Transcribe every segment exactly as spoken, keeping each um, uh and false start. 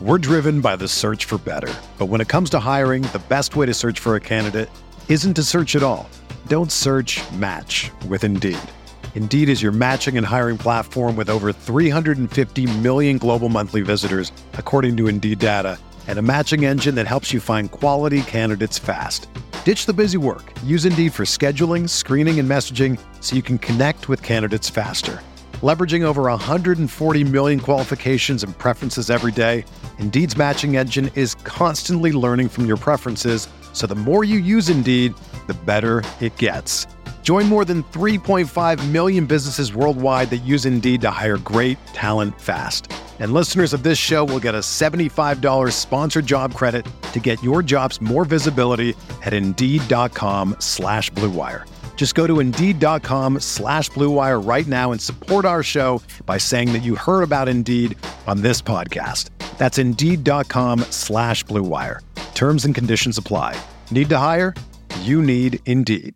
We're driven by the search for better. But when it comes to hiring, the best way to search for a candidate isn't to search at all. Don't search, match with Indeed. Indeed is your matching and hiring platform with over three hundred fifty million global monthly visitors, according to Indeed data, and a matching engine that helps you find quality candidates fast. Ditch the busy work. Use Indeed for scheduling, screening, and messaging so you can connect with candidates faster. Leveraging over one hundred forty million qualifications and preferences every day, Indeed's matching engine is constantly learning from your preferences, so the more you use Indeed, the better it gets. Join more than three point five million businesses worldwide that use Indeed to hire great talent fast. And listeners of this show will get a seventy-five dollars sponsored job credit to get your jobs more visibility at Indeed.com slash Blue Wire. Just go to Indeed.com slash Blue Wire right now and support our show by saying that you heard about Indeed on this podcast. That's Indeed.com slash Blue Wire. Terms and conditions apply. Need to hire? You need Indeed.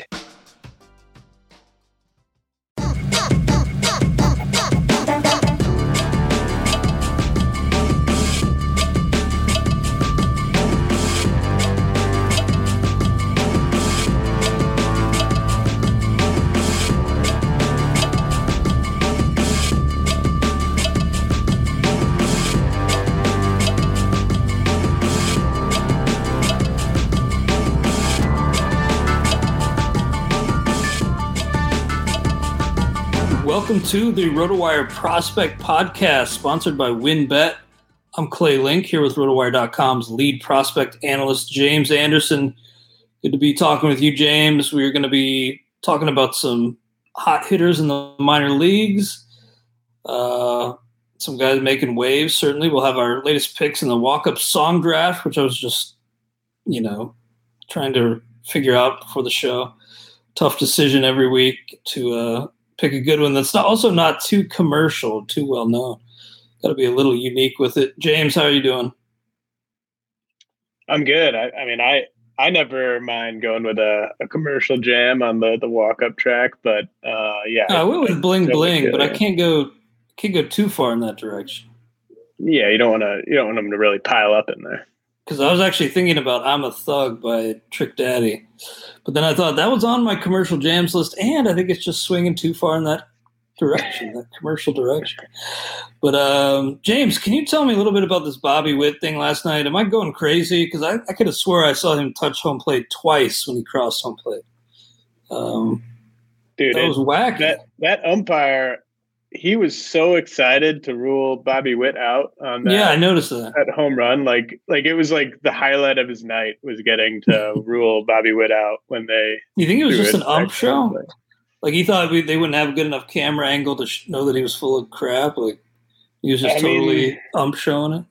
Welcome to the RotoWire Prospect Podcast, sponsored by WynnBET. I'm Clay Link here with RotoWire dot com's lead prospect analyst, James Anderson. Good to be talking with you, James. We're going to be talking about some hot hitters in the minor leagues, uh, some guys making waves, certainly. We'll have our latest picks in the walk-up song draft, which I was just, you know, trying to figure out before the show. Tough decision every week to uh, – pick a good one that's not, also not too commercial, too well known. Got to be a little unique with it. James, how are you doing? I'm good. I, I mean, I I never mind going with a, a commercial jam on the, the walk up track, but uh, yeah, I, I went with I, bling I bling, good, but yeah. I can't go can't go too far in that direction. Yeah, you don't want to you don't want them to really pile up in there. Because I was actually thinking about "I'm a Thug" by Trick Daddy, but then I thought that was on my commercial jams list, and I think it's just swinging too far in that direction, that commercial direction. But um, James, can you tell me a little bit about this Bobby Witt thing last night? Am I going crazy? Because I, I could have swore I saw him touch home plate twice when he crossed home plate. Um, Dude, that it, was wacky. That that umpire, he was so excited to rule Bobby Witt out on that. Yeah, I noticed that. That home run, like like it was like the highlight of his night was getting to rule Bobby Witt out when they. You think it was just it an ump show? Like he thought we, they wouldn't have a good enough camera angle to sh- know that he was full of crap. Like he was just I totally mean, ump showing it.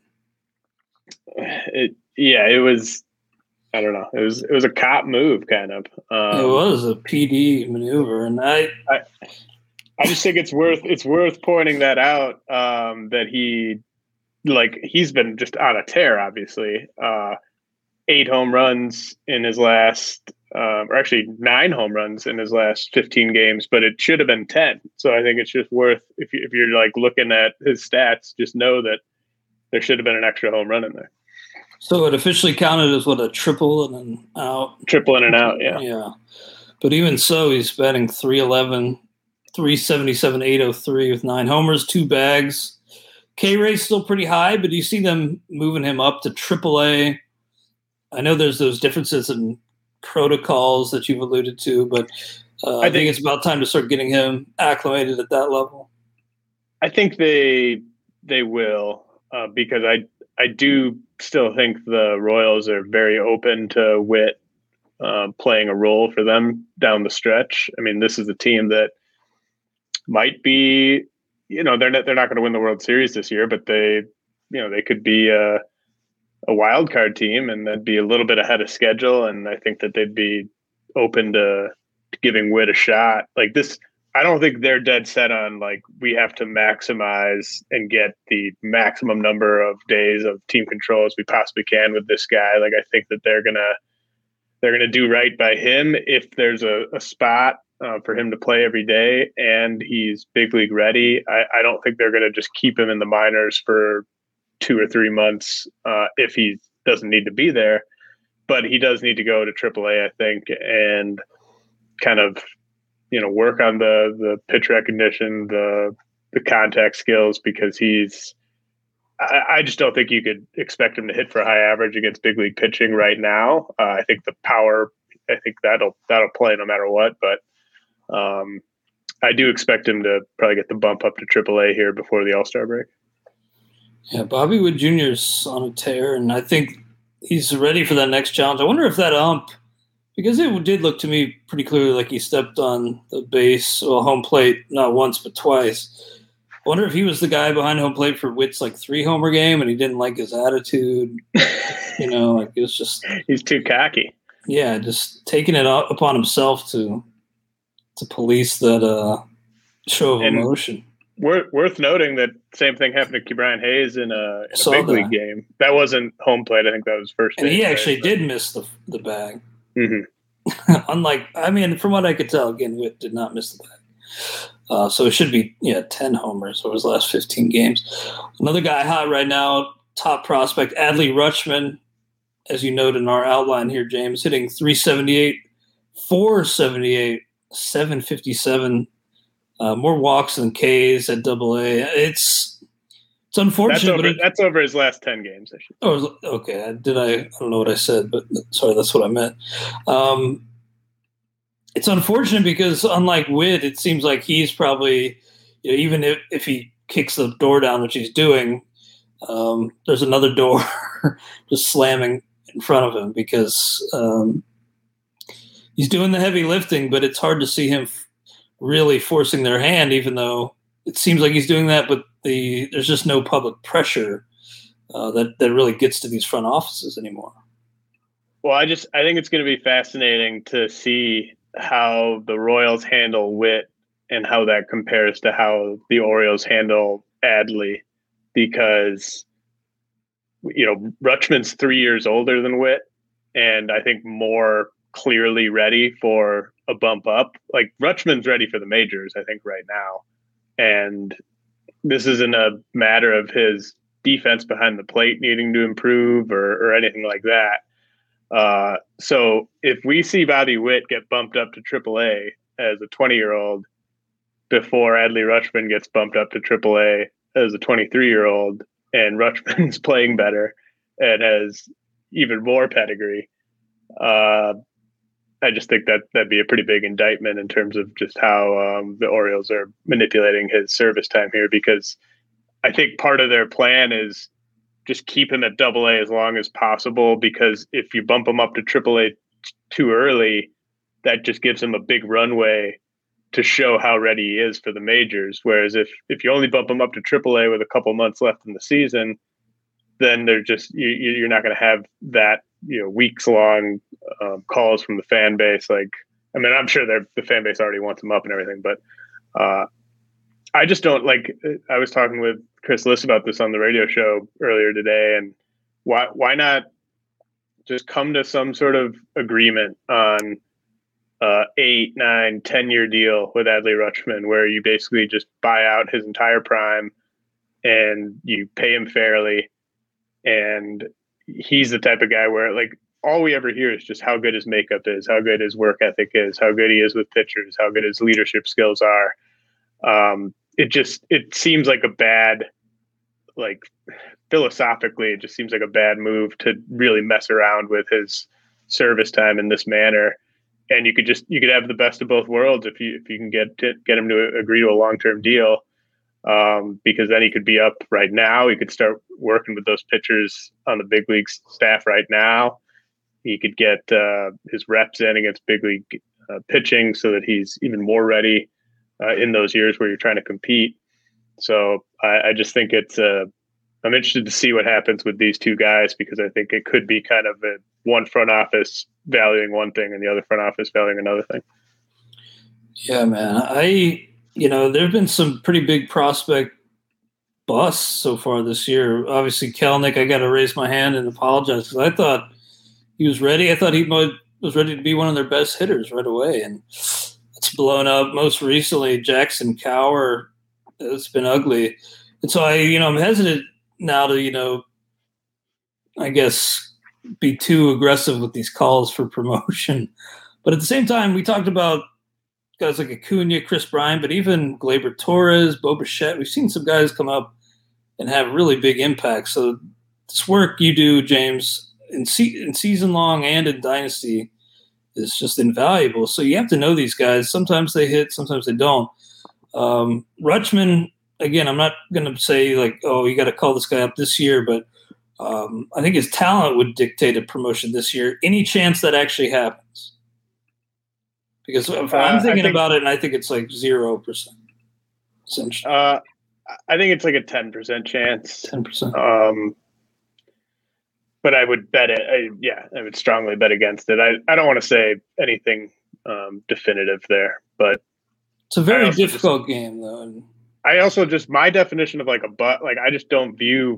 It yeah, it was. I don't know. It was it was a cop move, kind of. Um, it was a P D maneuver, and I. I I just think it's worth it's worth pointing that out. Um, that he, like, he's been just on a tear. Obviously, uh, eight home runs in his last, um, or actually nine home runs in his last fifteen games. But it should have been ten. So I think it's just worth if you, if you're like looking at his stats, just know that there should have been an extra home run in there. So it officially counted as what, a triple and an out. Triple in and out, yeah, yeah. But even so, he's batting three eleven. three seventy-seven, eight oh three with nine homers, two bags. K-rate's still pretty high, but do you see them moving him up to triple A? I know there's those differences in protocols that you've alluded to, but uh, I, I think, think it's about time to start getting him acclimated at that level. I think they they will uh, because I I do still think the Royals are very open to Witt uh, playing a role for them down the stretch. I mean, this is a team that might be, you know, they're not, they're not going to win the World Series this year, but they, you know, they could be a, a wild card team and that'd be a little bit ahead of schedule. And I think that they'd be open to, to giving Witt a shot like this. I don't think they're dead set on like, we have to maximize and get the maximum number of days of team control as we possibly can with this guy. Like, I think that they're going to, they're going to do right by him. If there's a, a spot Uh, for him to play every day and he's big league ready, I, I don't think they're going to just keep him in the minors for two or three months uh, if he doesn't need to be there. But he does need to go to triple A, I think, and kind of, you know, work on the the pitch recognition, the the contact skills, because he's I, I just don't think you could expect him to hit for a high average against big league pitching right now. Uh, I think the power, I think that'll that'll play no matter what. But um, I do expect him to probably get the bump up to triple A here before the All-Star break. Yeah, Bobby Witt Junior's on a tear, and I think he's ready for that next challenge. I wonder if that ump, because it did look to me pretty clearly like he stepped on the base, well, home plate, not once but twice. I wonder if he was the guy behind home plate for Witt's like three homer game, and he didn't like his attitude. You know, like it was just he's too cocky. Yeah, just taking it up upon himself to to police that uh, show of and emotion. Worth, worth noting that same thing happened to Ke'Bryan Hayes in a, in a big that. league game. That wasn't home plate. I think that was first. And day, he actually right? did miss the the bag. Mm-hmm. Unlike, I mean, from what I could tell, again, Witt did not miss the bag. Uh, so it should be, yeah, ten homers over his last fifteen games. Another guy hot right now, top prospect, Adley Rutschman, as you noted in our outline here, James, hitting three seventy-eight, four seventy-eight, seven fifty-seven, uh, more walks than Ks at Double A. It's it's unfortunate. That's over, but it, that's over his last ten games. I should. Oh, okay. Did I? I don't know what I said, but sorry, that's what I meant. Um, It's unfortunate because, unlike Witt, it seems like he's probably, you know, even if, if he kicks the door down, which he's doing, um, there's another door just slamming in front of him because um, he's doing the heavy lifting, but it's hard to see him f- really forcing their hand, even though it seems like he's doing that, but the there's just no public pressure uh, that, that really gets to these front offices anymore. Well, I just I think it's going to be fascinating to see how the Royals handle Witt and how that compares to how the Orioles handle Adley, because, you know, Rutschman's three years older than Witt, and I think more clearly ready for a bump up. Like, Rutschman's ready for the majors, I think, right now. And this isn't a matter of his defense behind the plate needing to improve or, or anything like that. Uh, so if we see Bobby Witt get bumped up to triple A as a twenty-year-old before Adley Rutschman gets bumped up to triple A as a twenty-three-year-old, and Rutschman's playing better and has even more pedigree, uh, I just think that that'd be a pretty big indictment in terms of just how um, the Orioles are manipulating his service time here, because I think part of their plan is just keep him at double A as long as possible, because if you bump him up to triple A t- too early, that just gives him a big runway to show how ready he is for the majors. Whereas if, if you only bump him up to triple A with a couple months left in the season, then they're just, you, you're not going to have that, you know, weeks long um, calls from the fan base. Like, I mean, I'm sure the fan base already wants him up and everything, but uh, I just don't like, I was talking with Chris Liss about this on the radio show earlier today, and why why not just come to some sort of agreement on uh eight, nine, ten year deal with Adley Rutschman, where you basically just buy out his entire prime and you pay him fairly. And he's the type of guy where, like, all we ever hear is just how good his makeup is, how good his work ethic is, how good he is with pitchers, how good his leadership skills are. Um, it just, it seems like a bad, like philosophically, it just seems like a bad move to really mess around with his service time in this manner. And you could just, you could have the best of both worlds if you, if you can get to, get him to agree to a long-term deal. Um, because then he could be up right now. He could start working with those pitchers on the big league staff right now. He could get uh, his reps in against big league uh, pitching so that he's even more ready uh, in those years where you're trying to compete. So I, I just think it's, uh, I'm interested to see what happens with these two guys, because I think it could be kind of a one front office valuing one thing and the other front office valuing another thing. Yeah, man. I, you know, there have been some pretty big prospect busts so far this year. Obviously, Kelenic, I got to raise my hand and apologize, because I thought he was ready. I thought he was ready to be one of their best hitters right away, and it's blown up. Most recently, Jackson Cower, it's been ugly. And so I, you know, I'm hesitant now to, you know, I guess, be too aggressive with these calls for promotion. But at the same time, we talked about guys like Acuna, Chris Bryant, but even Gleyber Torres, Bo Bichette. We've seen some guys come up and have really big impacts. So this work you do, James, in, se- in season long and in Dynasty is just invaluable. So you have to know these guys. Sometimes they hit, sometimes they don't. Um, Rutschman, again, I'm not going to say like, oh, you got to call this guy up this year, but um, I think his talent would dictate a promotion this year. Any chance that actually happens? Because if uh, I'm thinking think, about it, and I think it's like zero percent. Essentially, uh, I think it's like a ten percent chance. Ten percent. Um, but I would bet it. I, yeah, I would strongly bet against it. I, I don't want to say anything um, definitive there, but it's a very difficult just, game, though. And I also just my definition of like a but, like I just don't view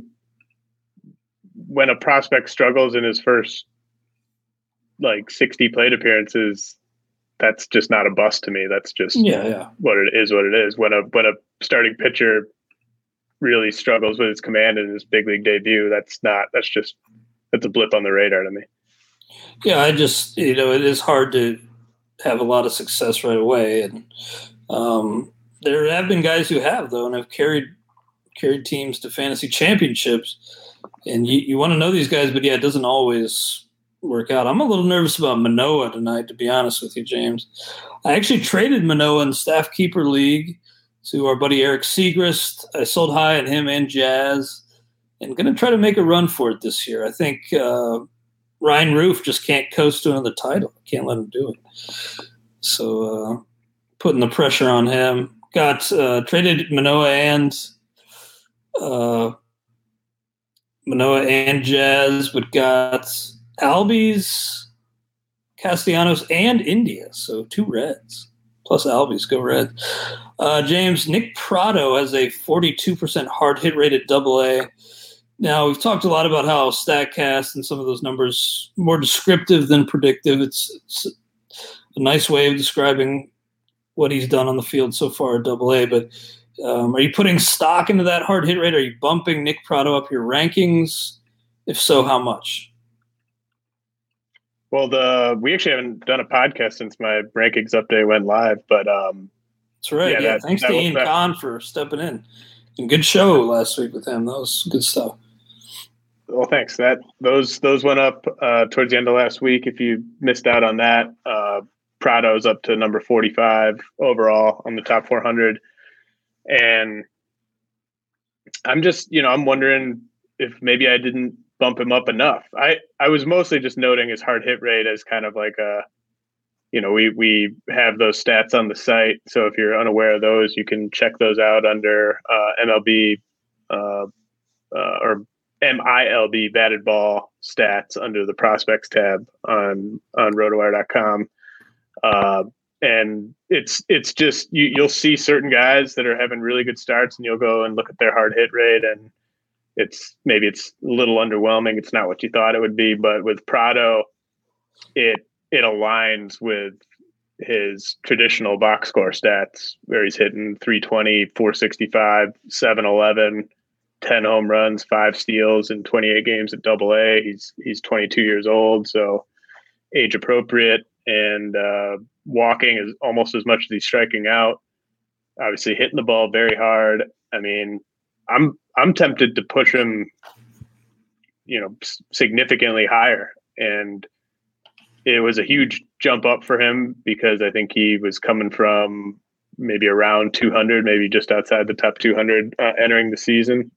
when a prospect struggles in his first like sixty plate appearances. That's just not a bust to me. That's just yeah, yeah. what it is. What it is. When a when a starting pitcher really struggles with his command in his big league debut, that's not. That's just that's a blip on the radar to me. Yeah, I just you know it is hard to have a lot of success right away, and um, there have been guys who have though, and have carried carried teams to fantasy championships. And you, you want to know these guys, but yeah, it doesn't always work out. I'm a little nervous about Manoah tonight, to be honest with you, James. I actually traded Manoah in Staff Keeper League to our buddy Eric Segrist. I sold high on him and Jazz, and going to try to make a run for it this year. I think uh, Ryan Roof just can't coast to another title. Can't let him do it. So uh, putting the pressure on him. Got uh, traded Manoah and uh, Manoah and Jazz, but got Albies, Castellanos, and India. So two Reds. Plus Albies, go Reds. Uh, James, Nick Prado has a forty-two percent hard hit rate at double A. Now, we've talked a lot about how StatCast and some of those numbers more descriptive than predictive. It's, it's a nice way of describing what he's done on the field so far at double A. But um, are you putting stock into that hard hit rate? Are you bumping Nick Prado up your rankings? If so, how much? Well, the we actually haven't done a podcast since my rankings update went live, but um, that's right. Yeah, yeah that, thanks that, to Ian that, Kahn for stepping in. And good show last week with him. That was good stuff. Well, thanks. That those those went up uh, towards the end of last week. If you missed out on that, uh, Prado's up to number forty-five overall on the top four hundred, and I'm just you know I'm wondering if maybe I didn't bump him up enough. I, I was mostly just noting his hard hit rate as kind of like a, you know, we, we have those stats on the site. So if you're unaware of those, you can check those out under uh, M L B uh, uh, or M I L B batted ball stats under the prospects tab on, on rotowire dot com. Uh, and it's, it's just, you, you'll see certain guys that are having really good starts and you'll go and look at their hard hit rate and, it's maybe it's a little underwhelming. It's not what you thought it would be, but with Prado, it it aligns with his traditional box score stats where he's hitting three twenty, four sixty-five, seven eleven, ten home runs, five steals in twenty-eight games at double A. He's he's twenty-two years old, so age appropriate, and uh, walking is almost as much as he's striking out. Obviously hitting the ball very hard. I mean, I'm I'm tempted to push him, you know, significantly higher. And it was a huge jump up for him because I think he was coming from maybe around two hundred, maybe just outside the top two hundred uh, entering the season.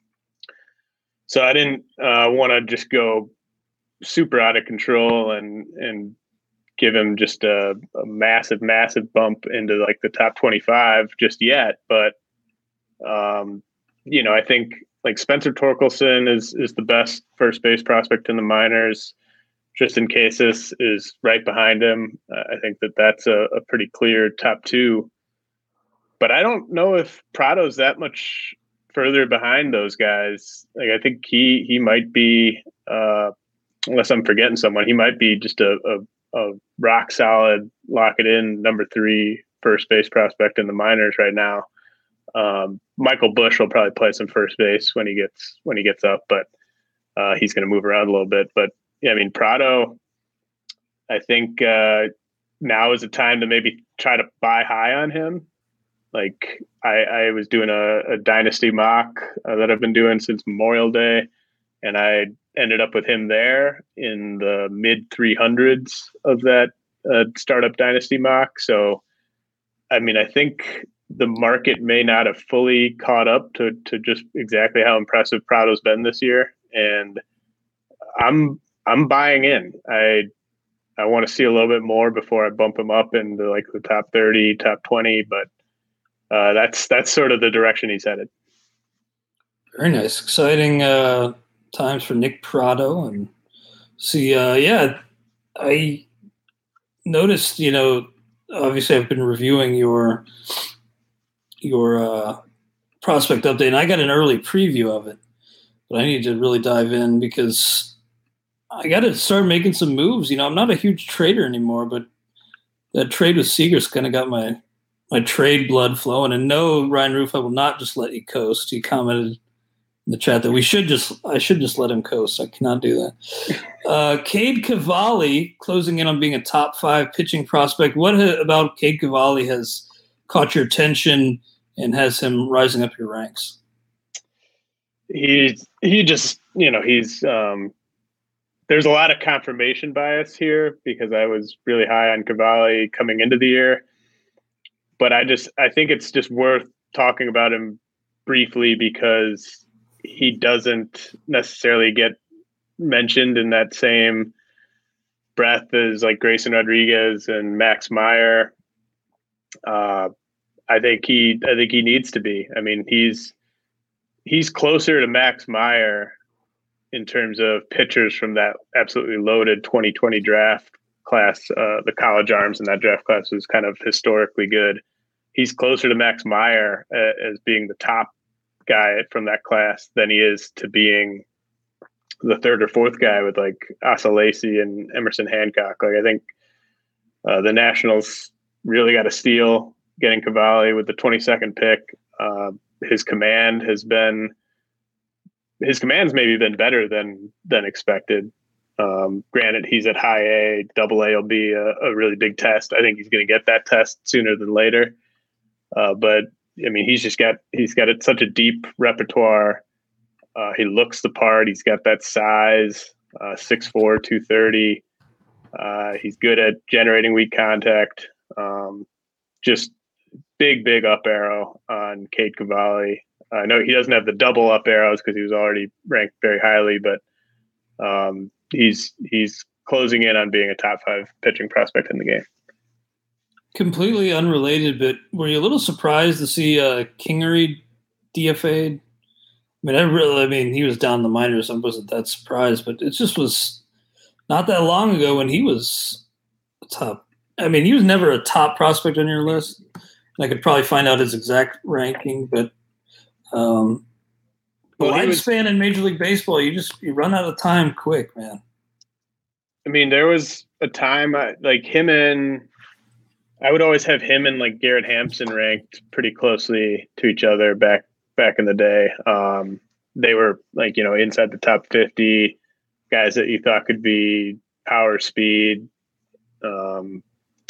So I didn't uh, want to just go super out of control and and give him just a, a massive, massive bump into like the top twenty-five just yet. But um, you know, I think like Spencer Torkelson is is the best first base prospect in the minors. Tristan Casas is right behind him. Uh, I think that that's a, a pretty clear top two. But I don't know if Prado's that much further behind those guys. Like I think he he might be, uh, unless I'm forgetting someone, he might be just a, a, a rock solid, lock it in number three first base prospect in the minors right now. Um, Michael Bush will probably play some first base when he gets when he gets up, but uh, he's going to move around a little bit. But yeah, I mean Prado, I think uh, now is the time to maybe try to buy high on him. Like I, I was doing a, a dynasty mock uh, that I've been doing since Memorial Day, and I ended up with him there in the mid three hundreds of that uh, startup dynasty mock. So, I mean, I think the market may not have fully caught up to to just exactly how impressive Prado's been this year, and I'm I'm buying in. I I want to see a little bit more before I bump him up into like the top thirty, top twenty, but. Uh, that's that's sort of the direction he's headed. Very nice, exciting uh, times for Nick Prado, and see, uh, yeah, I noticed. You know, obviously, I've been reviewing your your uh, prospect update, and I got an early preview of it, but I need to really dive in because I got to start making some moves. You know, I'm not a huge trader anymore, but that trade with Seager's kind of got my my trade blood flowing. And no, Ryan Roof, I will not just let you coast. He commented in the chat that we should just, I should just let him coast. I cannot do that. Uh, Cade Cavalli closing in on being a top five pitching prospect. What ha- about Cade Cavalli has caught your attention and has him rising up your ranks? He's, he just, you know, he's, um, there's a lot of confirmation bias here because I was really high on Cavalli coming into the year. But I just I think it's just worth talking about him briefly because he doesn't necessarily get mentioned in that same breath as like Grayson Rodriguez and Max Meyer. Uh, I think he I think he needs to be. I mean, he's he's closer to Max Meyer in terms of pitchers from that absolutely loaded twenty twenty draft class. Uh, the college arms in that draft class was kind of historically good. He's closer to Max Meyer uh, as being the top guy from that class than he is to being the third or fourth guy with like Asa Lacy and Emerson Hancock. Like I think uh, the Nationals really got a steal getting Cavalli with the twenty-second pick. Uh, his command has been his command's maybe been better than than expected. Um, granted, he's at high A, double A will be a, a really big test. I think he's going to get that test sooner than later. Uh, but I mean, he's just got he's got such a deep repertoire. Uh, he looks the part. He's got that size, uh, six four, two thirty. Uh, he's good at generating weak contact. Um, just big, big up arrow on Cade Cavalli. I know he doesn't have the double up arrows because he was already ranked very highly, but um, he's he's closing in on being a top five pitching prospect in the game. Completely unrelated, but were you a little surprised to see uh, Kingery D F A'd? I mean, I really, I mean, he was down in the minors. I wasn't that surprised, but it just was not that long ago when he was a top. I mean, he was never a top prospect on your list. I could probably find out his exact ranking, but um, the well, lifespan in Major League Baseball, you just you run out of time quick, man. I mean, there was a time I, like him and I would always have him and like Garrett Hampson ranked pretty closely to each other back back in the day. Um, they were like, you know, inside the top fifty guys that you thought could be power, speed. Um,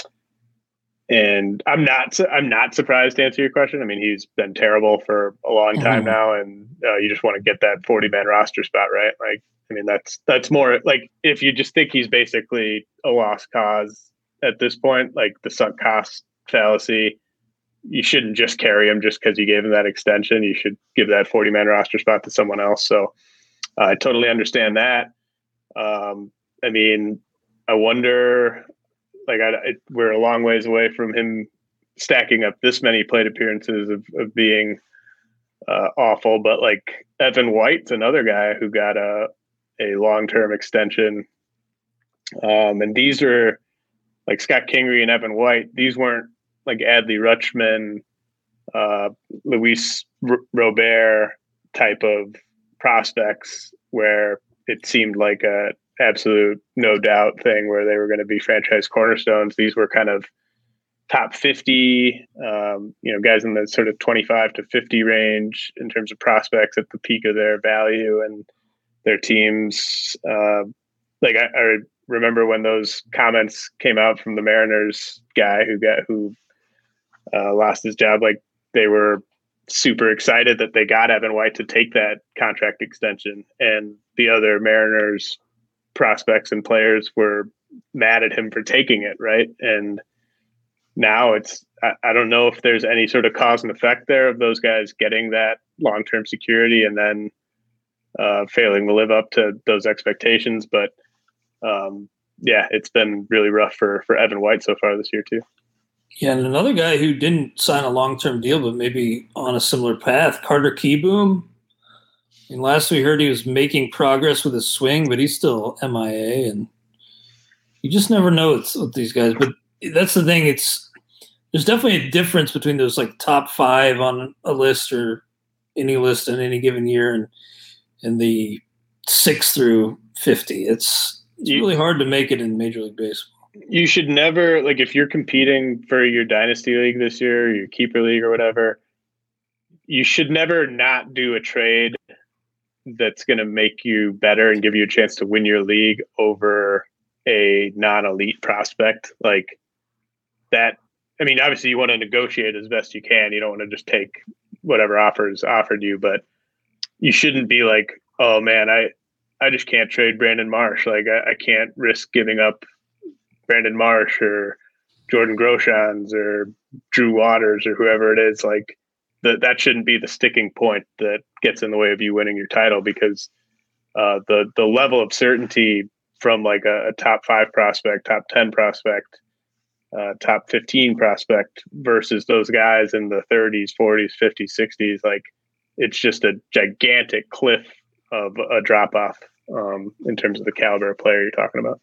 and I'm not I'm not surprised to answer your question. I mean, he's been terrible for a long time mm-hmm. now, and uh, you just want to get that forty man roster spot, right? Like, I mean, that's that's more like if you just think he's basically a lost cause at this point, like the sunk cost fallacy. You shouldn't just carry him just because you gave him that extension. You should give that forty man roster spot to someone else. So uh, I totally understand that. Um, I mean, I wonder, like, I, it, we're a long ways away from him stacking up this many plate appearances of, of being uh, awful. But like Evan White's another guy who got a a long term extension, um, and these are like Scott Kingery and Evan White. These weren't like Adley Rutschman, uh, Luis R- Robert type of prospects where it seemed like a absolute no doubt thing where they were going to be franchise cornerstones. These were kind of top fifty, um, you know, guys in the sort of twenty-five to fifty range in terms of prospects at the peak of their value and their teams. Uh, like I, I remember when those comments came out from the Mariners guy who got, who uh, lost his job, like they were super excited that they got Evan White to take that contract extension, and the other Mariners prospects and players were mad at him for taking it. Right. And now it's, I, I don't know if there's any sort of cause and effect there of those guys getting that long-term security and then uh, failing to live up to those expectations. But um, yeah, it's been really rough for, for Evan White so far this year too. Yeah. And another guy who didn't sign a long-term deal, but maybe on a similar path, Carter Kieboom. And last we heard he was making progress with his swing, but he's still M I A, and you just never know with, with these guys. But that's the thing. It's there's definitely a difference between those like top five on a list or any list in any given year and and the six through fifty. It's it's you, really hard to make it in Major League Baseball. You should never, like, if you're competing for your dynasty league this year, your keeper league or whatever, you should never not do a trade that's going to make you better and give you a chance to win your league over a non-elite prospect like that. I mean, obviously you want to negotiate as best you can. You don't want to just take whatever offers offered you, but you shouldn't be like, oh man, I, I just can't trade Brandon Marsh. Like I, I can't risk giving up Brandon Marsh or Jordan Groshans or Drew Waters or whoever it is. Like that, that shouldn't be the sticking point that gets in the way of you winning your title, because uh, the, the level of certainty from like a, a top five prospect, top ten prospect, uh, top fifteen prospect versus those guys in the thirties, forties, fifties, sixties, like it's just a gigantic cliff of a drop off um, in terms of the caliber of player you're talking about.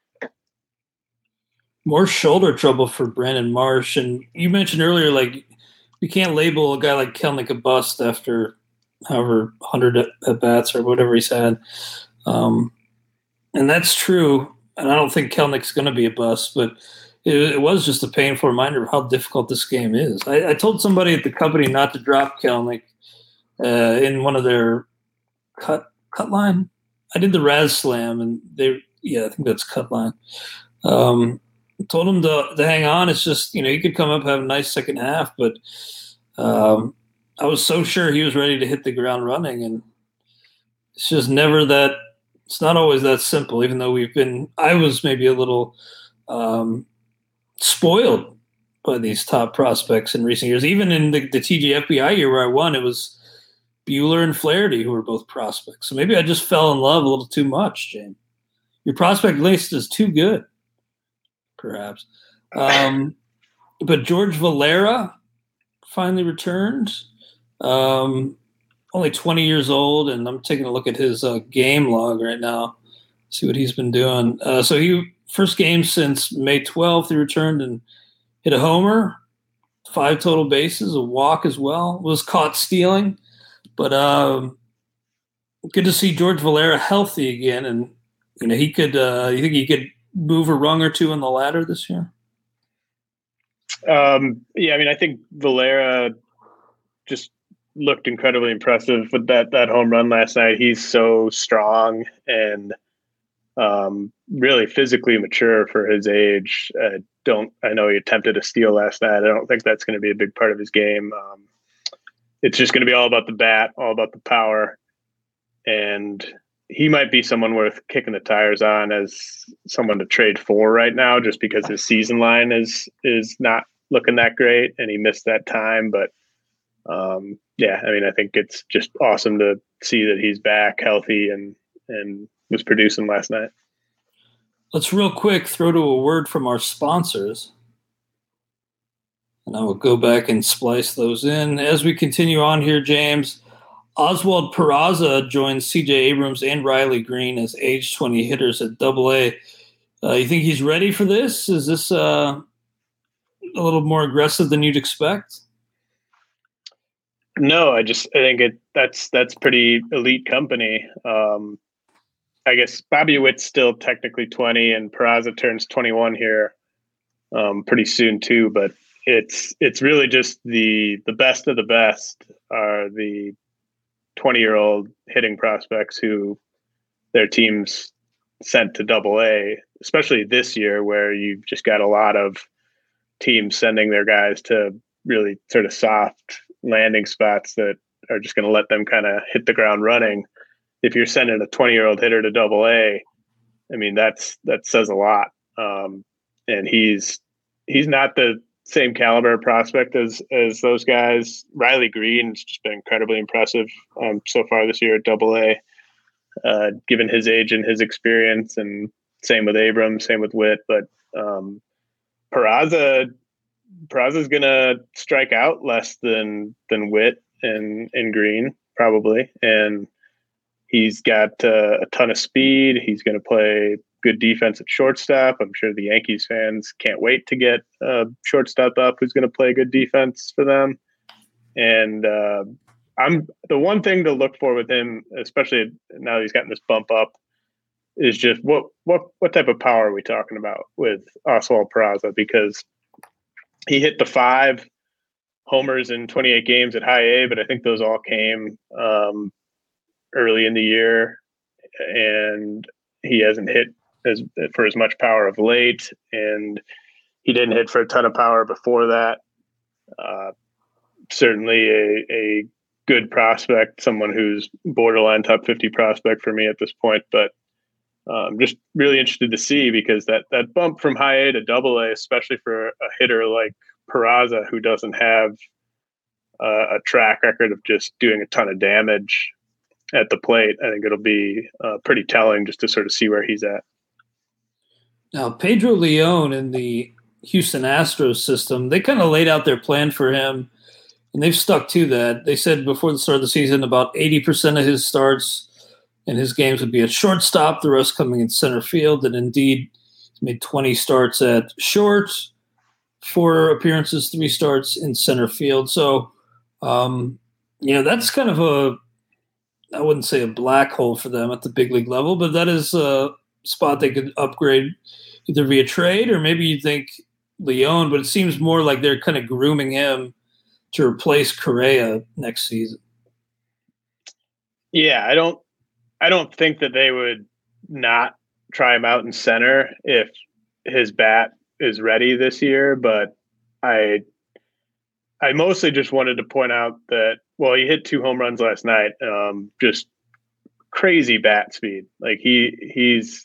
More shoulder trouble for Brandon Marsh. And you mentioned earlier, like, you can't label a guy like Kelenic a bust after however one hundred at bats or whatever he's had. Um, and that's true. And I don't think Kelenic's going to be a bust, but it, it was just a painful reminder of how difficult this game is. I, I told somebody at the company not to drop Kelenic uh, in one of their cut cut line. I did the Raz Slam, and they, yeah, I think that's cut line. Um, told him to, to hang on. It's just, you know, he could come up, have a nice second half, but um, I was so sure he was ready to hit the ground running, and it's just never that. It's not always that simple, even though we've been, I was maybe a little um, spoiled by these top prospects in recent years. Even in the, the T G F B I year where I won, it was Buehler and Flaherty who were both prospects. So maybe I just fell in love a little too much, James. Your prospect list is too good, perhaps. Um, but George Valera finally returned. Um, only twenty years old, and I'm taking a look at his uh, game log right now, see what he's been doing. Uh, so he first game since May twelfth, he returned and hit a homer, five total bases, a walk as well. Was caught stealing, but um, good to see George Valera healthy again, and you know he could. Uh, you think he could move a rung or two on the ladder this year? Um, yeah, I mean, I think Valera just looked incredibly impressive with that that home run last night. He's so strong and um, really physically mature for his age. Uh, don't I know he attempted a steal last night. I don't think that's going to be a big part of his game. Um, it's just going to be all about the bat, all about the power, and he might be someone worth kicking the tires on as someone to trade for right now, just because his season line is is not looking that great, and he missed that time. But um, yeah, I mean, I think it's just awesome to see that he's back healthy and and was producing last night. Let's real quick throw to a word from our sponsors, and I will go back and splice those in as we continue on here, James. Oswald Peraza joins C J Abrams and Riley Green as age twenty hitters at Double A. Uh, you think he's ready for this? Is this uh, a little more aggressive than you'd expect? No, I just I think it that's that's pretty elite company. Um, I guess Bobby Witt's still technically twenty, and Peraza turns twenty-one here um, pretty soon too. But it's it's really just the the best of the best are the twenty year old hitting prospects who their teams sent to Double A, especially this year where you've just got a lot of teams sending their guys to really sort of soft landing spots that are just going to let them kind of hit the ground running. If you're sending a twenty year old hitter to Double A, I mean, that's, that says a lot. Um, and he's, he's not the same caliber prospect as, as those guys. Riley Green's just been incredibly impressive um, so far this year at Double A, uh, given his age and his experience, and same with Abrams, same with Witt. But um, Peraza, Peraza's going to strike out less than, than Witt and, and Green probably. And he's got uh, a ton of speed. He's going to play good defense at shortstop. I'm sure the Yankees fans can't wait to get a shortstop up who's going to play good defense for them. And uh, I'm the one thing to look for with him, especially now that he's gotten this bump up, is just what what what type of power are we talking about with Oswald Peraza? Because he hit the five homers in twenty-eight games at high A, but I think those all came um, early in the year, and he hasn't hit as for as much power of late, and he didn't hit for a ton of power before that. Uh, certainly a, a good prospect, someone who's borderline top fifty prospect for me at this point, but I'm um, just really interested to see, because that, that bump from high A to Double A, especially for a hitter like Peraza, who doesn't have uh, a track record of just doing a ton of damage at the plate, I think it'll be uh, pretty telling just to sort of see where he's at. Now, Pedro Leon in the Houston Astros system, they kind of laid out their plan for him, and they've stuck to that. They said before the start of the season about eighty percent of his starts and his games would be at shortstop, the rest coming in center field. And indeed, he made twenty starts at short, four appearances, three starts in center field. So, um, you know, that's kind of a, I wouldn't say a black hole for them at the big league level, but that is a spot they could upgrade either via trade, or maybe you think Leon, but it seems more like they're kind of grooming him to replace Correa next season. Yeah, I don't, I don't think that they would not try him out in center if his bat is ready this year. But I, I mostly just wanted to point out that, well, he hit two home runs last night. Um, just crazy bat speed. Like he, he's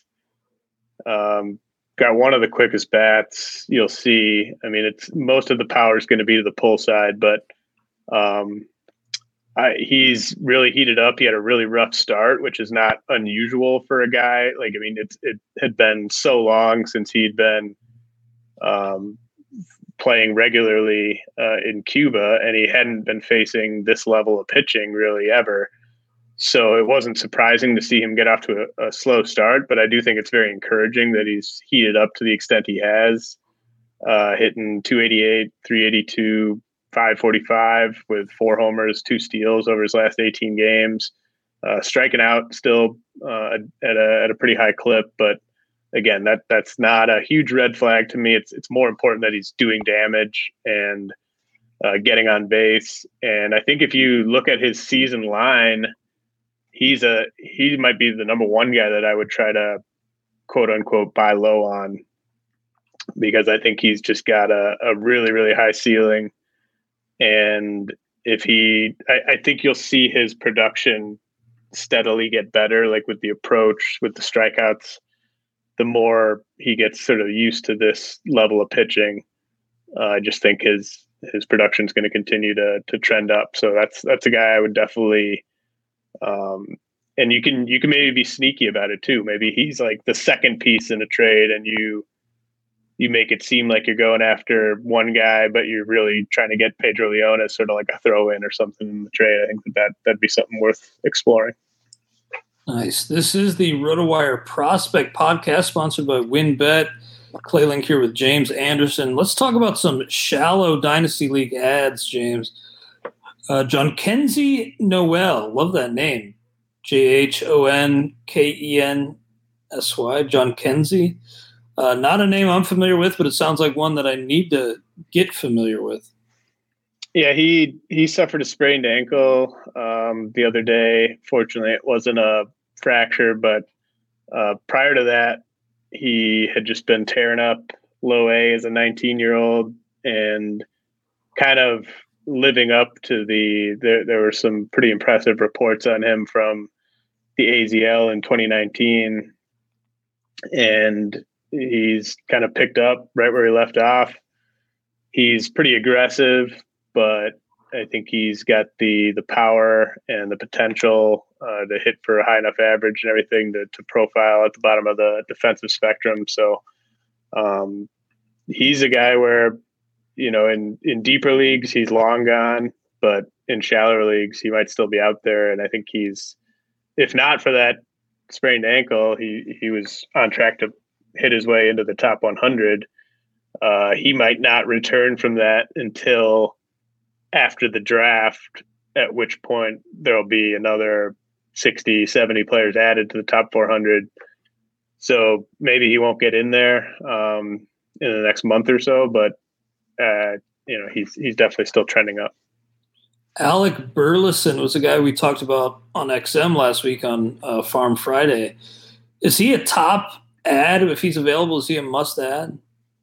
um, got one of the quickest bats you'll see. I mean, it's most of the power is going to be to the pull side, but um, I, he's really heated up. He had a really rough start, which is not unusual for a guy. Like, I mean, it's, it had been so long since he'd been um, playing regularly uh, in Cuba, and he hadn't been facing this level of pitching really ever. So it wasn't surprising to see him get off to a, a slow start, but I do think it's very encouraging that he's heated up to the extent he has, uh, hitting two eighty-eight, three eighty-two, five forty-five with four homers, two steals over his last eighteen games, uh, striking out still uh, at a at a pretty high clip. But again, that that's not a huge red flag to me. It's it's more important that he's doing damage and uh, getting on base. And I think if you look at his season line, he's a he might be the number one guy that I would try to quote unquote buy low on, because I think he's just got a, a really really high ceiling. And if he, I, I think you'll see his production steadily get better, like with the approach, with the strikeouts, the more he gets sort of used to this level of pitching. Uh, I just think his, his production is going to continue to, to trend up. So that's, that's a guy I would definitely, um, and you can, you can maybe be sneaky about it too. Maybe he's like the second piece in a trade, and you, you make it seem like you're going after one guy, but you're really trying to get Pedro Leon as sort of like a throw in or something in the trade. I think that, that that'd be something worth exploring. Nice. This is the RotoWire Prospect Podcast, sponsored by WinBet. Clay Link here with James Anderson. Let's talk about some shallow Dynasty League ads, James. Uh, Jhonkensy Noel. Love that name. J H O N K E N S Y. Jhonkensy. Uh, not a name I'm familiar with, but it sounds like one that I need to get familiar with. Yeah, he he suffered a sprained ankle um, the other day. Fortunately, it wasn't a fracture, but uh, prior to that, he had just been tearing up low A as a nineteen-year-old and kind of living up to the. There, there were some pretty impressive reports on him from the A Z L in twenty nineteen, and he's kind of picked up right where he left off. He's pretty aggressive, but I think he's got the the power and the potential uh, to hit for a high enough average and everything to, to profile at the bottom of the defensive spectrum. So um, he's a guy where, you know, in, in deeper leagues, he's long gone, but in shallower leagues, he might still be out there. And I think he's, if not for that sprained ankle, he, he was on track to hit his way into the top one hundred. Uh, he might not return from that until after the draft, at which point there'll be another sixty, seventy players added to the top four hundred. So maybe he won't get in there um, in the next month or so, but uh, you know, he's he's definitely still trending up. Alec Burleson was a guy we talked about on X M last week on uh, Farm Friday. Is he a top add? If he's available, is he a must add?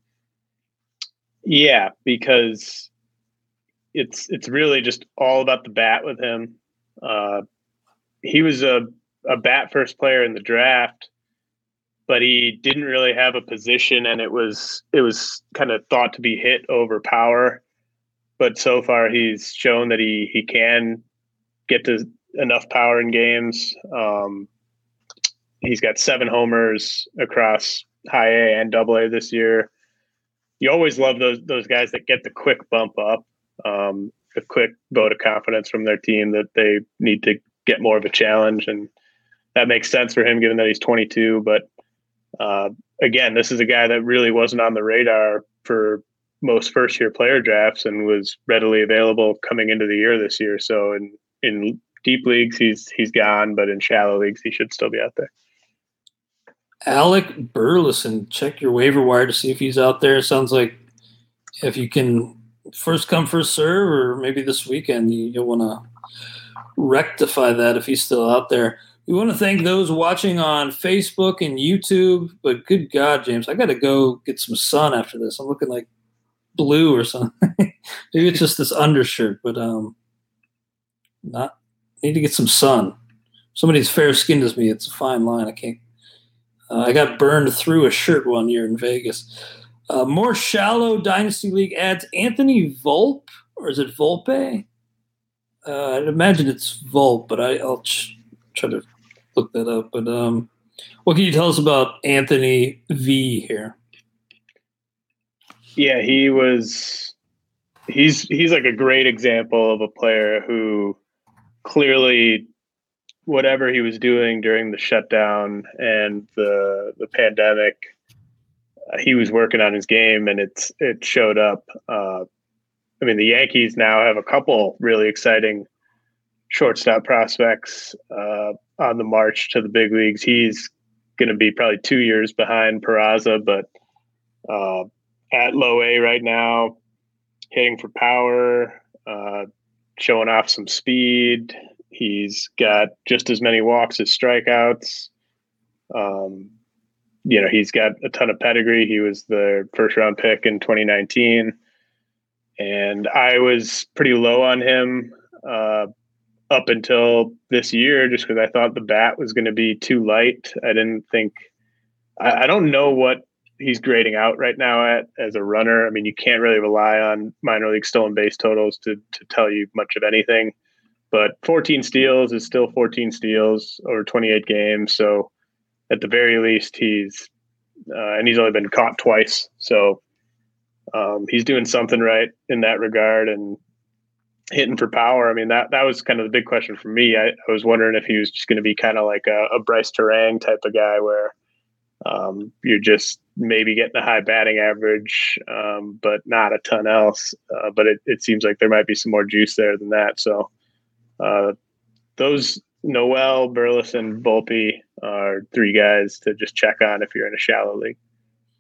Yeah, because it's it's really just all about the bat with him. Uh, he was a, a bat first player in the draft, but he didn't really have a position, and it was it was kind of thought to be hit over power. But so far, he's shown that he he can get to enough power in games. Um, he's got seven homers across high A and double A this year. You always love those those guys that get the quick bump up, um, the quick vote of confidence from their team that they need to get more of a challenge, and that makes sense for him given that he's twenty-two. But uh, again, this is a guy that really wasn't on the radar for most first year player drafts and was readily available coming into the year this year. So in in deep leagues, he's he's gone, but in shallow leagues, he should still be out there. Alec Burleson, check your waiver wire to see if he's out there. It sounds like if you can first come, first serve, or maybe this weekend, you, you'll want to rectify that if he's still out there. We want to thank those watching on Facebook and YouTube, but good God, James, I got to go get some sun after this. I'm looking like blue or something. Maybe it's just this undershirt, but um, not need to get some sun. Somebody's fair skinned as me. It's a fine line. I can't. Uh, I got burned through a shirt one year in Vegas. Uh, more shallow Dynasty League adds Anthony Volpe, or is it Volpe? Uh, I'd imagine it's Volpe, but I, I'll ch- try to look that up. But um, what can you tell us about Anthony V here? Yeah, he was. He's he's like a great example of a player who clearly, whatever he was doing during the shutdown and the the pandemic, uh, he was working on his game, and it's it showed up. Uh, I mean, the Yankees now have a couple really exciting shortstop prospects uh, on the march to the big leagues. He's going to be probably two years behind Peraza, but uh, at low A right now, hitting for power, uh, showing off some speed. He's got just as many walks as strikeouts. Um, you know, he's got a ton of pedigree. He was the first round pick in twenty nineteen. And I was pretty low on him uh, up until this year, just because I thought the bat was going to be too light. I didn't think, I, I don't know what he's grading out right now at as a runner. I mean, you can't really rely on minor league stolen base totals to to tell you much of anything. But fourteen steals is still fourteen steals over twenty-eight games. So at the very least, he's uh, and he's only been caught twice. So um, he's doing something right in that regard and hitting for power. I mean, that that was kind of the big question for me. I, I was wondering if he was just going to be kind of like a, a Bryce Terang type of guy where um, you're just maybe getting a high batting average, um, but not a ton else. Uh, but it, it seems like there might be some more juice there than that. So uh, those Noel, Burleson, Volpe are three guys to just check on if you're in a shallow league.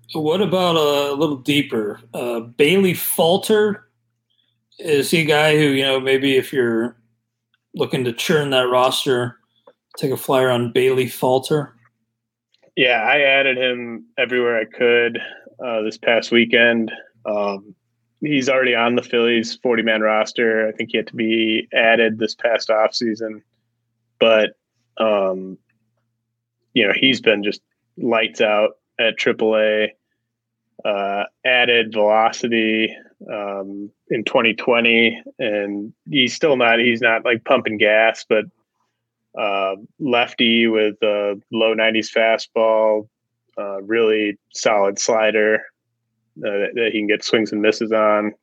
What about a little deeper? Uh, Bailey Falter, is he a guy who, you know, maybe if you're looking to churn that roster, take a flyer on Bailey Falter? Yeah, I added him everywhere I could uh, this past weekend. Um, he's already on the Phillies forty-man roster. I think he had to be added this past offseason. But, um, you know, he's been just lights out at triple A. Uh, added velocity um, in twenty twenty, and he's still not, he's not like pumping gas, but uh, lefty with a low nineties fastball, uh, really solid slider uh, that he can get swings and misses on.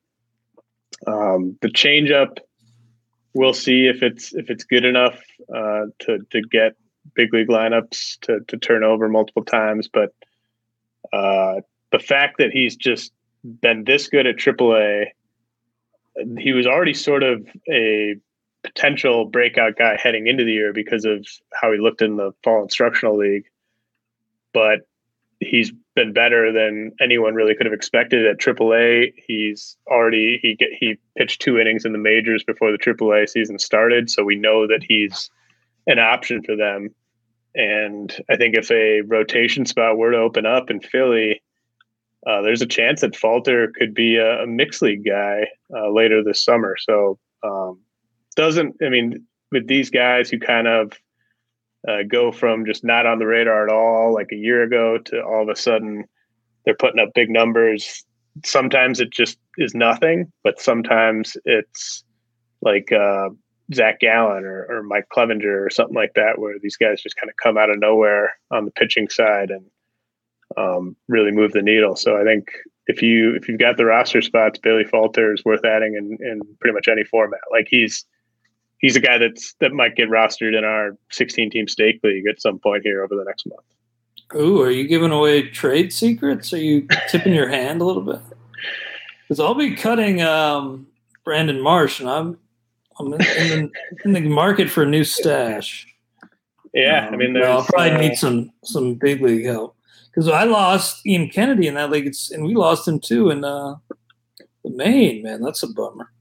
Um, the changeup, we'll see if it's if it's good enough uh, to to get big league lineups to to turn over multiple times, but uh, the fact that he's just been this good at triple A, he was already sort of a potential breakout guy heading into the year because of how he looked in the fall instructional league. But he's been better than anyone really could have expected at triple A. He's already, he get, he pitched two innings in the majors before the triple A season started. So we know that he's an option for them. And I think if a rotation spot were to open up in Philly, Uh, there's a chance that Falter could be a, a mixed league guy uh, later this summer. So um, doesn't, I mean, with these guys who kind of uh, go from just not on the radar at all, like a year ago, to all of a sudden they're putting up big numbers. Sometimes it just is nothing, but sometimes it's like uh, Zach Gallen or, or Mike Clevenger or something like that, where these guys just kind of come out of nowhere on the pitching side and Um, really move the needle. So I think if you if you've got the roster spots, Bailey Falter is worth adding in, in pretty much any format. Like he's he's a guy that's that might get rostered in our sixteen team stake league at some point here over the next month. Ooh, are you giving away trade secrets? Are you tipping your hand a little bit? Because I'll be cutting um, Brandon Marsh, and I'm I'm in, in, in the market for a new stash. Yeah, um, I mean, I'll probably uh, need some some big league help. Because I lost Ian Kennedy in that league, it's, and we lost him too in uh, the Maine. Man, that's a bummer.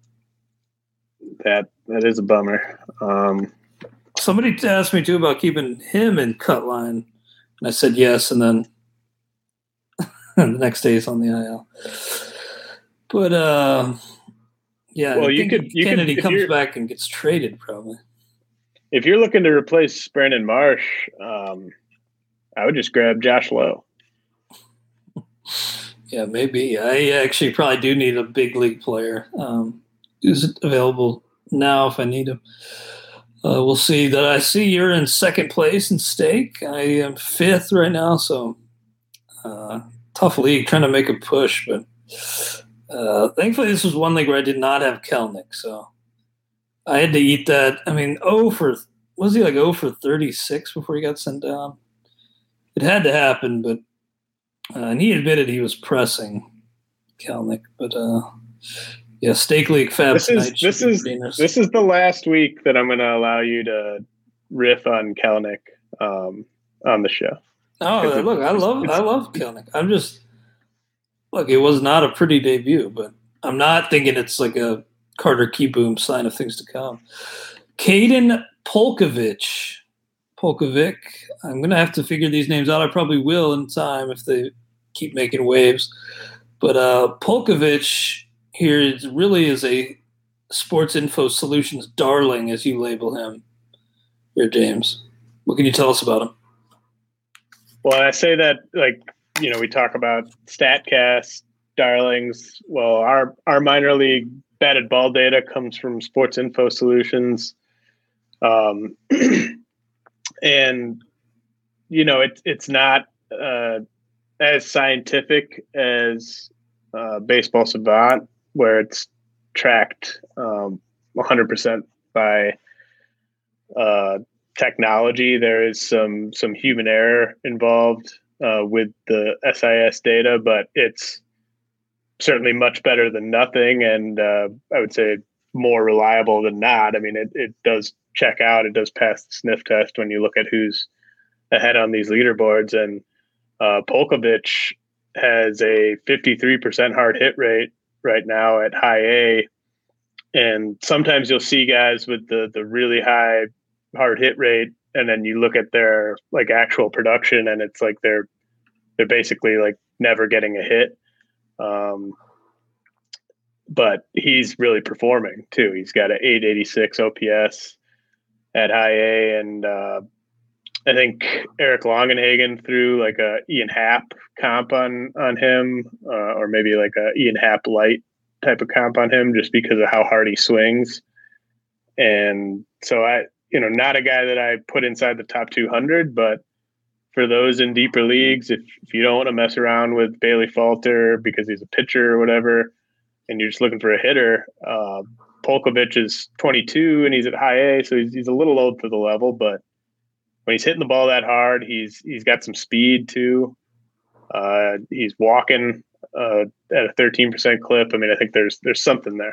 That that is a bummer. Um, Somebody asked me too about keeping him in cut line, and I said yes, and then the next day he's on the I L. But uh, yeah, well, I you think could you Kennedy could, comes back and gets traded probably. If you're looking to replace Brandon Marsh, um, I would just grab Josh Lowe. Yeah, maybe. I actually probably do need a big league player um, who's available now if I need him. Uh, we'll see. That I see you're in second place in stake. I am fifth right now, so uh, tough league. Trying to make a push, but uh, thankfully this was one league where I did not have Kelnick, so I had to eat that. I mean, oh for was he like oh for thirty-six before he got sent down? It had to happen, but uh, and he admitted he was pressing Kelnick, but uh, yeah, stake league fab. This is this is this is the last week that I'm going to allow you to riff on Kelnick um, on the show. Oh, look, I love I love Kelnick. I'm just look. It was not a pretty debut, but I'm not thinking it's like a Carter Keyboom sign of things to come. Caden Polkovich. Polkovic. I'm going to have to figure these names out. I probably will in time if they keep making waves. But uh, Polkovich here is really is a sports info solutions darling, as you label him here, James. What can you tell us about him? Well, I say that, like, you know, we talk about StatCast darlings. Well, our, our minor league batted ball data comes from Sports Info Solutions. Um, and, you know, it, it's not uh, as scientific as uh, Baseball Savant, where it's tracked um, one hundred percent by uh, technology. There is some some human error involved uh, with the S I S data, but it's certainly much better than nothing, and uh, I would say more reliable than not. I mean, it, it does check out. It does pass the sniff test when you look at who's ahead on these leaderboards. And uh, Polkovich has a fifty-three percent hard hit rate right now at high A. And sometimes you'll see guys with the the really high hard hit rate, and then you look at their like actual production, and it's like they're they're basically like never getting a hit. Um, but he's really performing too. He's got an eight eighty-six O P S at high A, and uh, I think Eric Longenhagen threw like a Ian Happ comp on on him, uh, or maybe like a Ian Happ light type of comp on him, just because of how hard he swings. And so I, you know, not a guy that I put inside the top two hundred, but for those in deeper leagues, if, if you don't want to mess around with Bailey Falter because he's a pitcher or whatever, and you're just looking for a hitter, uh, Polkovich is twenty-two and he's at high A, so he's, he's a little old for the level, but when he's hitting the ball that hard, he's he's got some speed too. Uh, he's walking uh, at a thirteen percent clip. I mean, I think there's there's something there.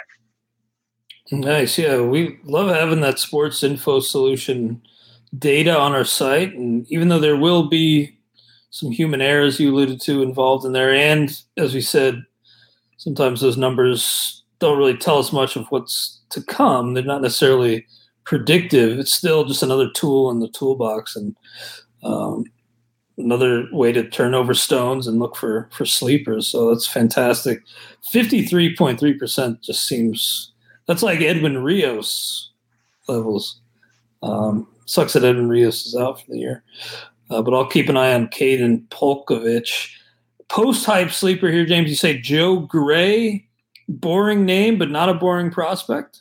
Nice. Yeah, we love having that sports info solution data on our site. And even though there will be some human errors you alluded to involved in there, and as we said, sometimes those numbers don't really tell us much of what's to come. They're not necessarily predictive. It's still just another tool in the toolbox, and um, another way to turn over stones and look for, for sleepers. So that's fantastic. fifty-three point three percent just seems – that's like Edwin Rios levels. Um, sucks that Edwin Rios is out for the year. Uh, but I'll keep an eye on Caden Polkovich. Post-hype sleeper here, James. You say Joe Gray, boring name, but not a boring prospect?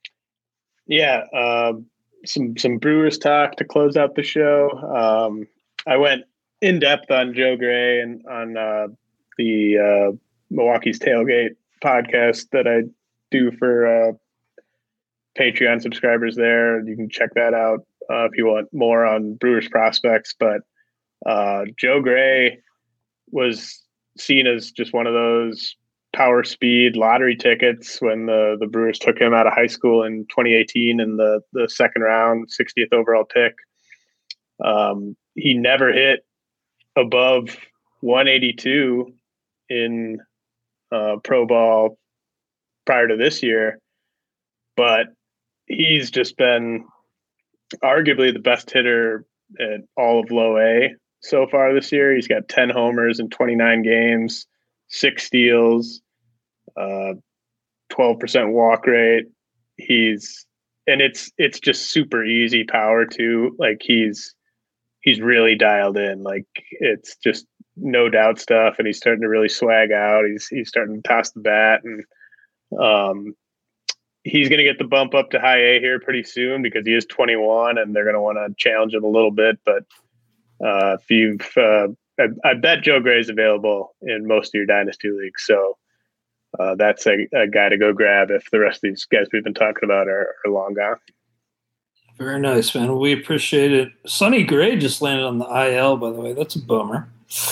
Yeah, uh, some some Brewers talk to close out the show. Um, I went in depth on Joe Gray and on uh, the uh, Milwaukee's Tailgate podcast that I do for uh, Patreon subscribers there. You can check that out uh, if you want more on Brewers prospects. But uh, Joe Gray was seen as just one of those power speed lottery tickets when the, the Brewers took him out of high school in twenty eighteen in the, the second round, sixtieth overall pick. Um, he never hit above one eighty-two in uh, pro ball prior to this year, but he's just been arguably the best hitter at all of low A so far this year. He's got ten homers in twenty-nine games, six steals, uh, twelve percent walk rate. He's, and it's, it's just super easy power too. Like he's, he's really dialed in. Like it's just no doubt stuff. And he's starting to really swag out. He's, he's starting to pass the bat, and um, he's going to get the bump up to high A here pretty soon because he is twenty-one and they're going to want to challenge him a little bit. But uh, if you've, uh, I, I bet Joe Gray is available in most of your dynasty leagues. So uh, that's a, a guy to go grab if the rest of these guys we've been talking about are, are long gone. Very nice, man. We appreciate it. Sonny Gray just landed on the I L, by the way. That's a bummer.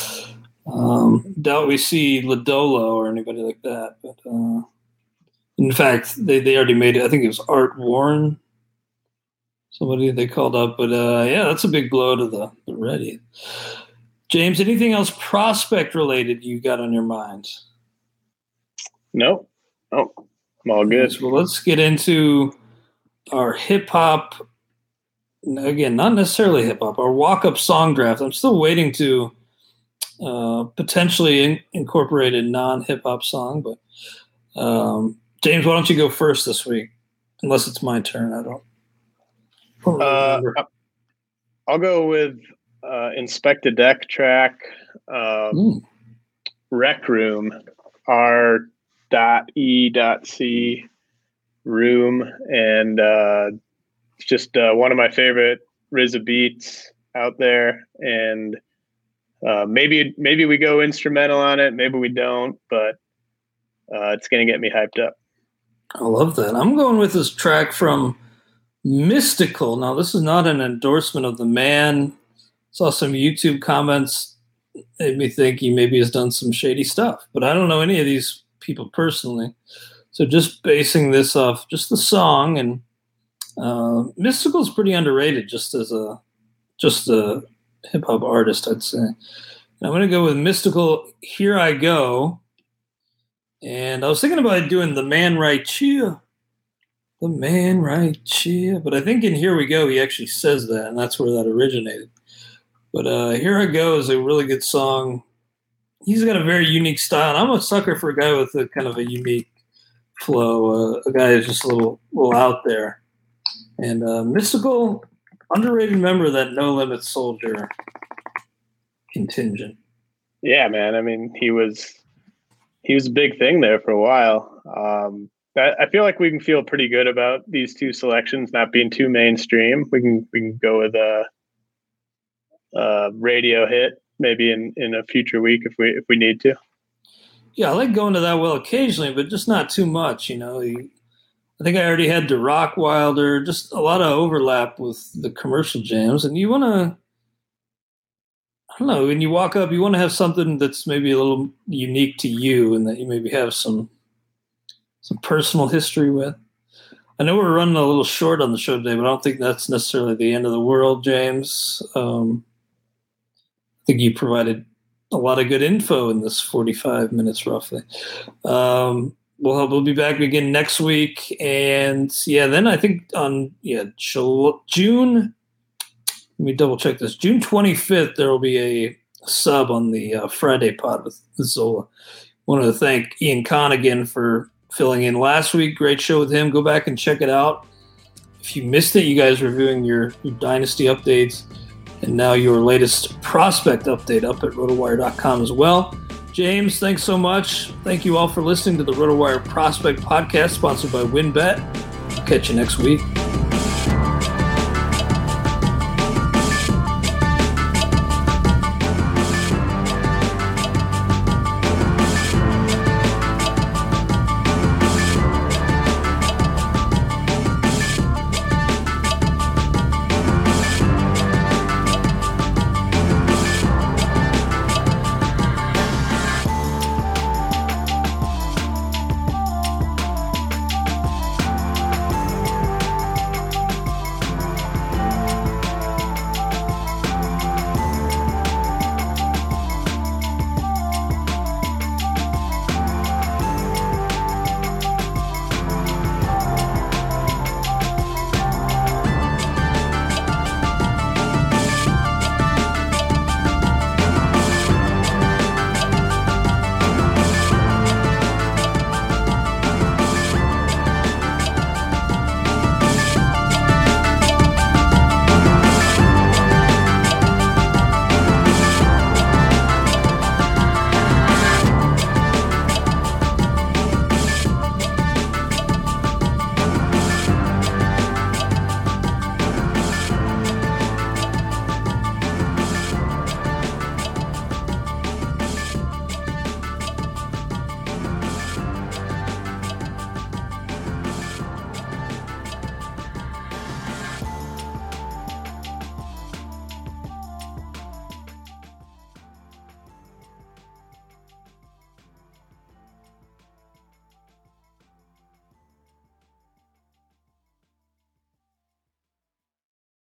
Um, doubt we see Lodolo or anybody like that. But uh, in fact, they, they already made it. I think it was Art Warren, somebody they called up. But uh, yeah, that's a big blow to the, the Ready. James, anything else prospect related you got on your mind? No. Oh, I'm all good. Yes, well, let's get into our hip hop. Again, not necessarily hip hop, our walk up song draft. I'm still waiting to uh, potentially in, incorporate a non hip hop song. But um, James, why don't you go first this week? Unless it's my turn. I don't. I don't really uh, I'll go with uh, Inspect a Deck track, um, mm. Rec Room, R dot E dot C room, and uh, it's just uh, one of my favorite R Z A beats out there. And uh, maybe maybe we go instrumental on it, maybe we don't, but uh, it's going to get me hyped up. I love that. I'm going with this track from Mystical. Now, this is not an endorsement of the man. Saw some YouTube comments, made me think he maybe has done some shady stuff, but I don't know any of these people personally. So just basing this off just the song, and uh, Mystical is pretty underrated just as a just a hip hop artist, I'd say. I'm going to go with Mystical, Here I Go. And I was thinking about doing The Man Right Chia. The Man Right Chia. But I think in Here We Go, he actually says that, and that's where that originated. But uh, Here I Go is a really good song. He's got a very unique style. And I'm a sucker for a guy with a kind of a unique flow, uh, a guy who's just a little, little out there. And uh, Mystical, underrated member of that No Limit Soldier contingent. Yeah, man. I mean, he was he was a big thing there for a while. Um, I, I feel like we can feel pretty good about these two selections not being too mainstream. We can we can go with a, a radio hit maybe in, in a future week if we if we need to. Yeah, I like going to That Well occasionally, but just not too much. You know, he, I think I already had to Rock Wilder. Just a lot of overlap with the commercial jams, and you want to. I don't know, when you walk up, you want to have something that's maybe a little unique to you and that you maybe have some some personal history with. I know we're running a little short on the show today, but I don't think that's necessarily the end of the world, James. Um, I think you provided a lot of good info in this forty-five minutes roughly. Um, we'll, we'll be back again next week. And, yeah, then I think on yeah June – let me double check this. June twenty-fifth, there will be a sub on the uh, Friday pod with Zola. Wanted to thank Ian Kahn again for filling in last week. Great show with him. Go back and check it out. If you missed it, you guys reviewing your, your Dynasty updates and now your latest prospect update up at rotowire dot com as well. James, thanks so much. Thank you all for listening to the RotoWire Prospect Podcast, sponsored by WynnBET. Catch you next week.